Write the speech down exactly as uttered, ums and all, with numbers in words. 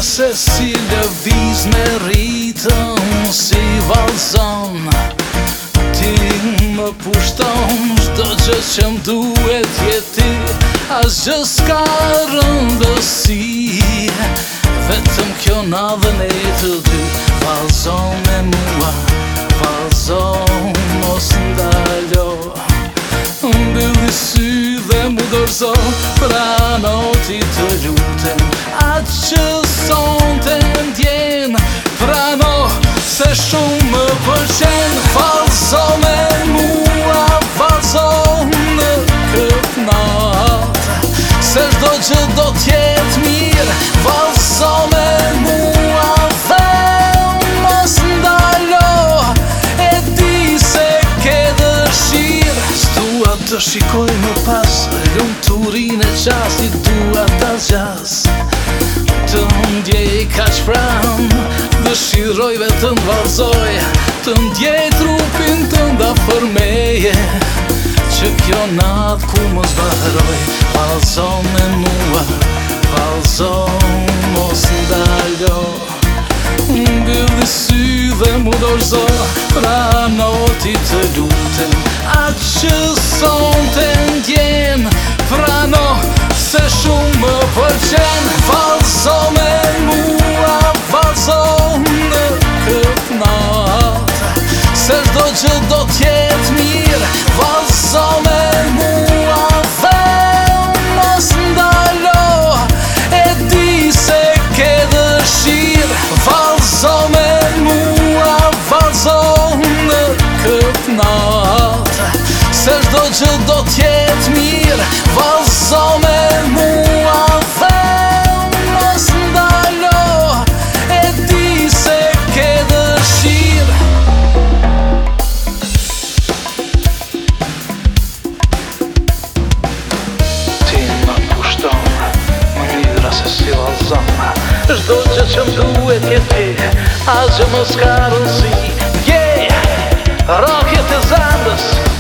se si lëviz me ritëm si valzon. Ti më pushton çdo gjë që m'duhet jeti, asgjë s'ka rëndësi, vetëm kjo na vën e të dy. Valzon me mua, valzon mos ndalo, mbylli sy dhe mu dorëzo, prano ti të lutem, atë që sonte ndjen, prano se shumë më pëlqen. Valzo me mua, valzo në këtë natë, se çdo gjë do t'jetë mirë. Valzo me mua dhe mos ndalo, e di se ke dëshirë. S'dua të shikoj më pas lumturinë e qasit, dua ta zgjas, të ndjej kaq pranë, dëshiroj vetëm valzoj, të ndjej trupin tënd afër meje, që kjo natë ku mos vahroj. Valzo me mua, valzo mos ndalo, mbylli sy dhe mu dorëzo, prano ti të lutem, atë që sonte ndjen, prano se shumë më pëlqen. Valzo me mua, valzo në këtë natë, se çdo gjë do t'jetë mirë. Valzo me mua dhe mos ndalo, e di se ke dëshirë. Valzo me mua, valzo në këtë natë, se çdo gjë do t'jetë mirë. Valzo me mua dhe mos ndalo, e di se ke dëshirë. Ti më pushton mënyra se si valzon, çdo gjë që m'duhet jeti, asgjë mos ka rëndësi. Yeah, rocket e zandës.